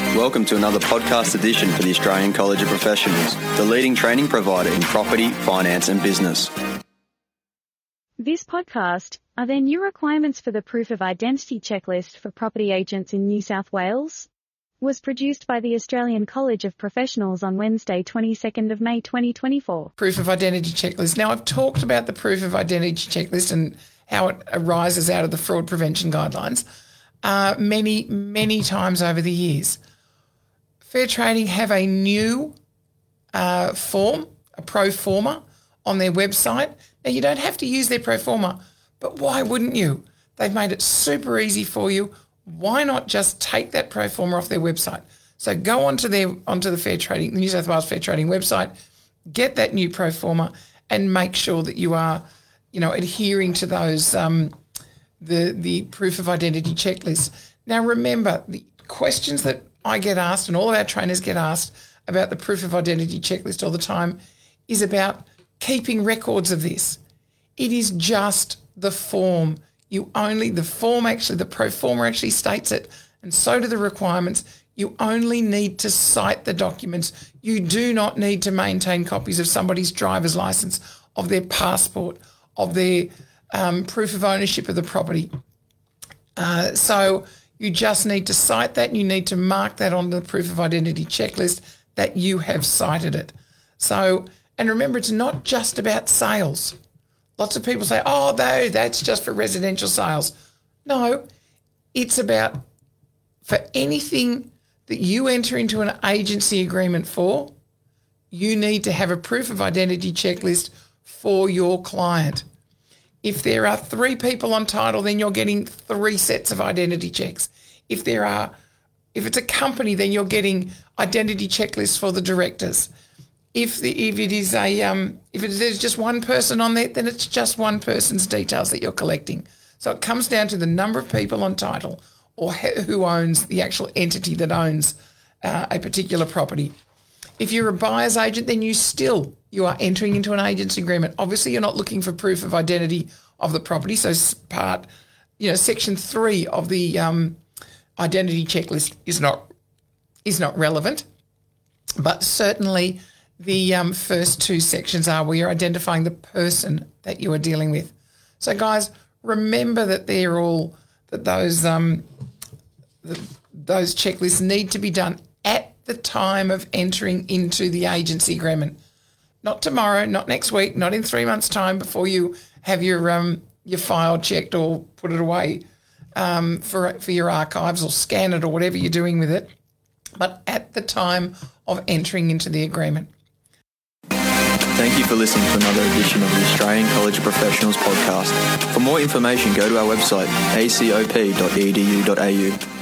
Welcome to another podcast edition for the Australian College of Professionals, the leading training provider in property, finance and business. This podcast, are there new requirements for the proof of identity checklist for property agents in New South Wales? Was produced by the Australian College of Professionals on Wednesday, 22nd of May 2024. Proof of identity checklist. Now, I've talked about the proof of identity checklist and how it arises out of the fraud prevention guidelines many times over the years. Fair Trading have a new form, a pro forma, on their website. Now, you don't have to use their pro forma, but why wouldn't you? They've made it super easy for you. Why not just take that pro forma off their website? So go onto the Fair Trading, the New South Wales Fair Trading website, get that new pro forma, and make sure that you are, adhering to those the proof of identity checklist. Now, remember, the questions that I get asked and all of our trainers get asked about the proof of identity checklist all the time is about keeping records of this. It is just the form. The pro forma actually states it, and so do the requirements. You only need to cite the documents. You do not need to maintain copies of somebody's driver's license, of their passport, of their proof of ownership of the property. So you just need to cite that, and you need to mark that on the proof of identity checklist that you have cited it. So, and remember, it's not just about sales. Lots of people say, oh, no, that's just for residential sales. No, it's about for anything that you enter into an agency agreement for, you need to have a proof of identity checklist for your client. If there are 3 people on title, then you're getting 3 sets of identity checks. If it's a company, then you're getting identity checklists for the directors. If there's just one person on there, then it's just one person's details that you're collecting. So it comes down to the number of people on title or who owns the actual entity that owns a particular property. If you're a buyer's agent, then you are entering into an agency agreement. Obviously, you're not looking for proof of identity of the property. So Section 3 of the identity checklist is not relevant, but certainly the first 2 sections are where you're identifying the person that you are dealing with. So, guys, remember that those checklists need to be done at the time of entering into the agency agreement. Not tomorrow, not next week, not in 3 months' time before you have your file checked or put it away for your archives or scan it or whatever you're doing with it, but at the time of entering into the agreement. Thank you for listening to another edition of the Australian College of Professionals podcast. For more information, go to our website acop.edu.au.